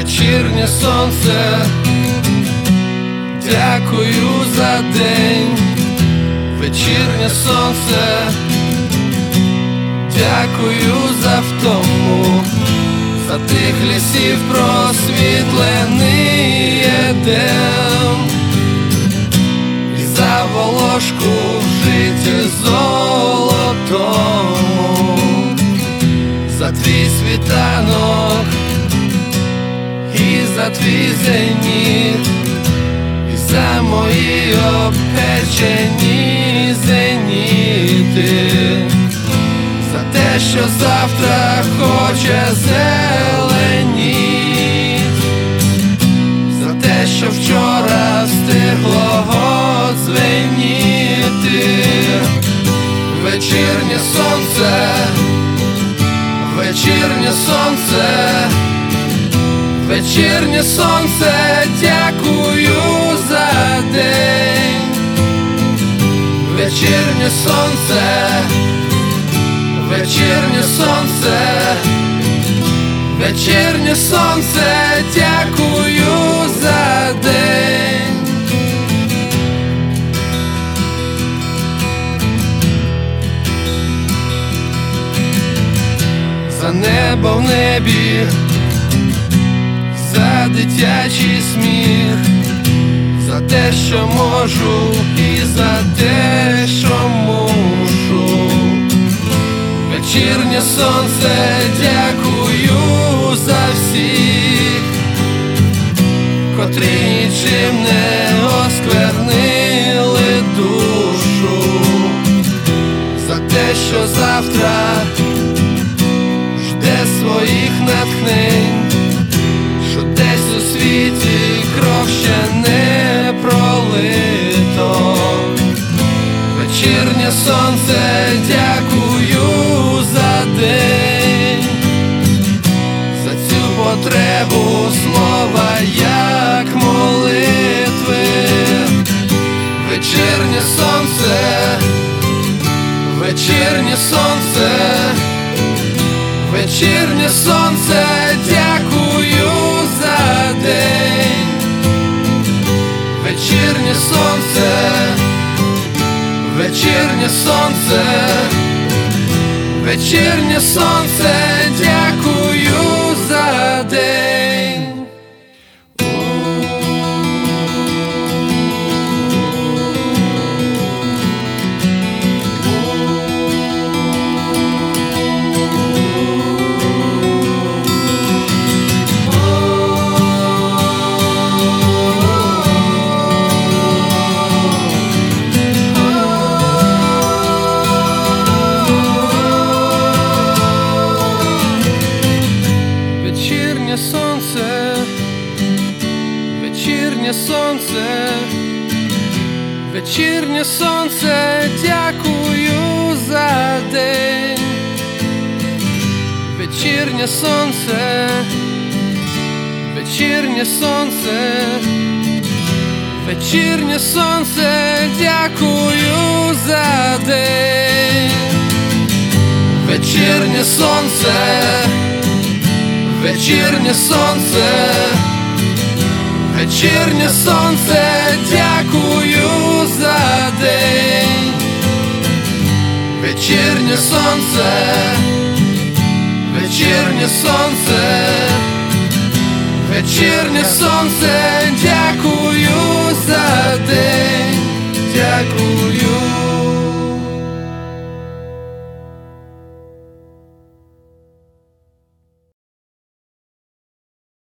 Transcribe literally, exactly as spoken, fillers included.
вечірнє сонце, дякую за день, вечірнє сонце, дякую за втому, за тих лісів просвітлений Едем, і за волошку в житті золотому, за твій світанок і за твій зеніт, і за мої обпечені зеніти, за те, що завтра хоче зеленіть, за те, що вчора встигло дзвеніти. Вечірнє сонце, вечірнє сонце, вечірнє сонце, дякую за день, вечірнє сонце, вечірнє сонце, вечірнє сонце, дякую за день. За небо в небі, за дитячий сміх, за те, що можу, і за те, що мушу. Вечірнє сонце, дякую за всіх, котрі нічим не осквернили душу, за те, що завтра жде своїх натхнень, що десь у світі кров ще не пролито. Вечірнє сонце, дякую за день, за цю потребу слова як молитви. Вечірнє сонце, вечірнє сонце, вечірнє сонце, дякую за день, вечірнє сонце, вечірнє сонце, вечірнє сонце, дякую за день. Вечірнє сонце, вечірнє сонце, вечірнє сонце, дякую за день, вечірнє сонце, вечірнє сонце, вечірнє сонце, дякую за день, вечірнє сонце, вечірнє сонце, вечірнє сонце, дякую за день, вечірнє сонце, вечірнє сонце, вечірнє сонце, дякую за день, дякую.